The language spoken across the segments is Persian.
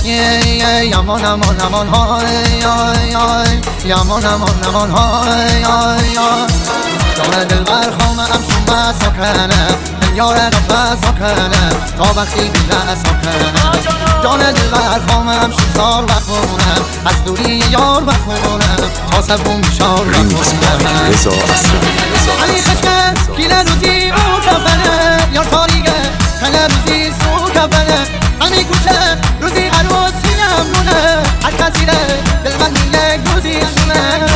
یامان امان امان های یامان امان امان های جان دلبر خامه امشون مساکنه یار نفس ساکنه تا وقتی بیله ساکنه جان دلبر خامه امشون سال بخونه از دوری یار بخونه تا سبون بیشار بخونه علی خشکه کیله روزی او کفنه یار تاریگه خله روزی سو کفنه همی کوچه روزی عروسی نمونه هر کسی ره دلبر یک روزی شونه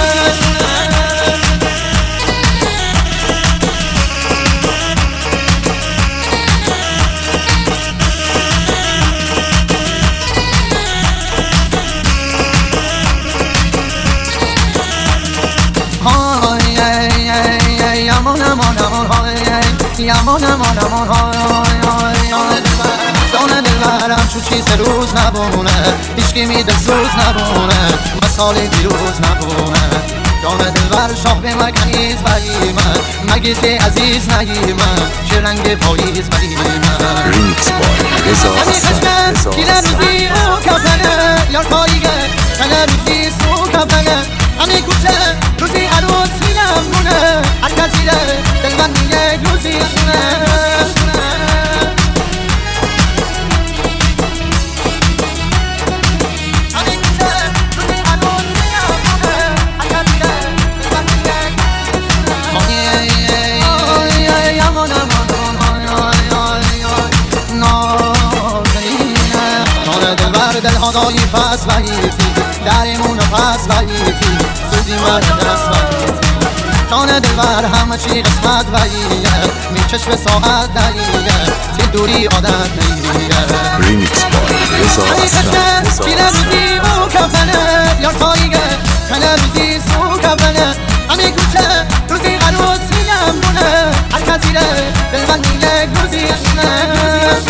یامان امان امان های جان دلبرم چو چیز روز نبونه هیچکی میده سوز نبونه مثال دیروز نبونه جان دلبر شاه به مکنیز بریمه مگیتی عزیز نگیمه چه رنگ پاییز بریمه ریمیکس بای رضا حسن کیله روزی او کفنه یار پاییگه کله روزی سو کفنه همی کوچه روزی عروسی نمونه هر کسی ره دلبر یک روزی شونه دلهادایی پس وحیدی دریمون پس وحیدی زودی من دست وحیدی جان دلبر همه چی قسمت وحیده میچش به ساعت دقیقه تی دوری عادت نگیره ریمیکس بای رضا حسن کیله روزی او کفنه یار تاییگه کله روزی سو کفنه همی کوچه روزی عروسی نمونه هر کسی ره دلبر یک روزی شونه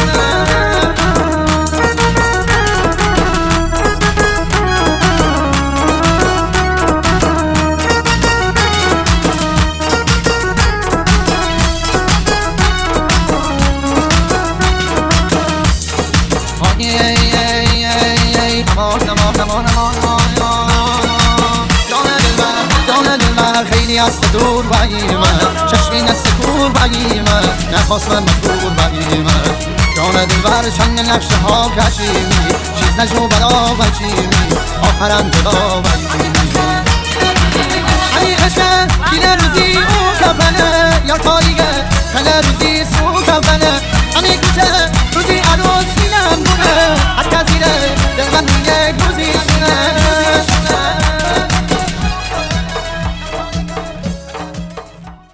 خیلی از دور بگیمه چشمی نست کور بگیمه نخواست من مجبور بگیمه جان دلبر چند نقشه ها کشیمی چیز نجو بلا بچیمی آخرم جدا بگیمی علی خشکه کیله روزی او کفنه یار تاریگه کله روزی سو کفنه همی کوچه روزی عروسی نمونه هر کسی ره دلبر یک روزی شونه